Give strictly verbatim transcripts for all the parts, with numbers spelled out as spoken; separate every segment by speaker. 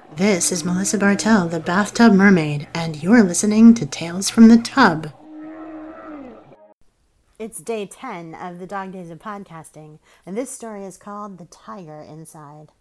Speaker 1: This is Melissa Bartell, the Bathtub Mermaid, and you're listening to Tales from the Tub. It's day ten of the Dog Days of Podcasting, and this story is called The Tiger Inside.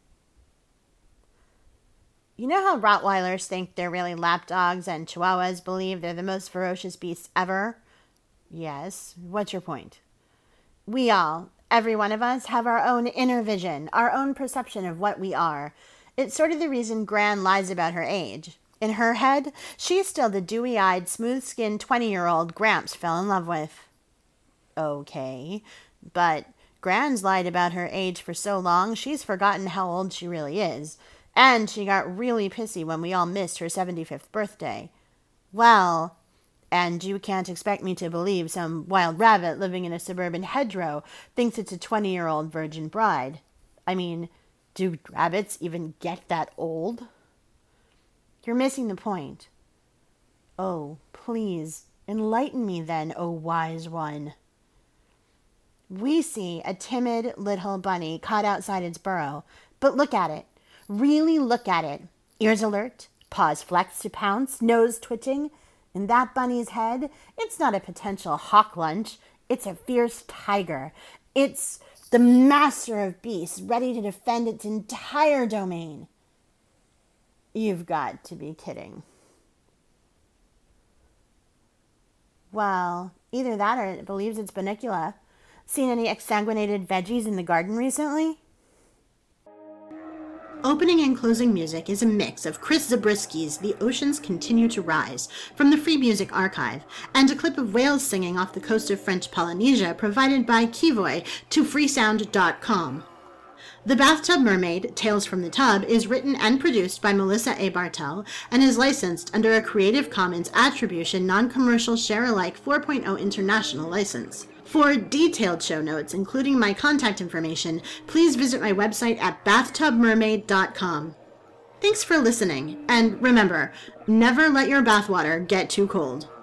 Speaker 1: You know how Rottweilers think they're really lapdogs and Chihuahuas believe they're the most ferocious beasts ever? Yes. What's your point? We all, every one of us, have our own inner vision, our own perception of what we are. It's sort of the reason Gran lies about her age. In her head, she's still the dewy-eyed, smooth-skinned twenty-year-old Gramps fell in love with. Okay, but Gran's lied about her age for so long, she's forgotten how old she really is. And she got really pissy when we all missed her seventy-fifth birthday. Well, and you can't expect me to believe some wild rabbit living in a suburban hedgerow thinks it's a twenty-year-old virgin bride. I mean, do rabbits even get that old? You're missing the point. Oh, please, enlighten me then, O wise one. We see a timid little bunny caught outside its burrow, but look at it. Really look at it. Ears alert, paws flexed to pounce, nose twitching. In that bunny's head, it's not a potential hawk lunch. It's a fierce tiger. It's the master of beasts, ready to defend its entire domain. You've got to be kidding. Well, either that or it believes it's Bunnicula. Seen any exsanguinated veggies in the garden recently? Opening and closing music is a mix of Chris Zabrisky's The Oceans Continue to Rise from the Free Music Archive and a clip of whales singing off the coast of French Polynesia provided by Kivoy to freesound dot com. The Bathtub Mermaid, Tales from the Tub, is written and produced by Melissa A. Bartell and is licensed under a Creative Commons Attribution Non-Commercial Share-alike four point oh International License. For detailed show notes, including my contact information, please visit my website at bathtub mermaid dot com. Thanks for listening, and remember, never let your bathwater get too cold.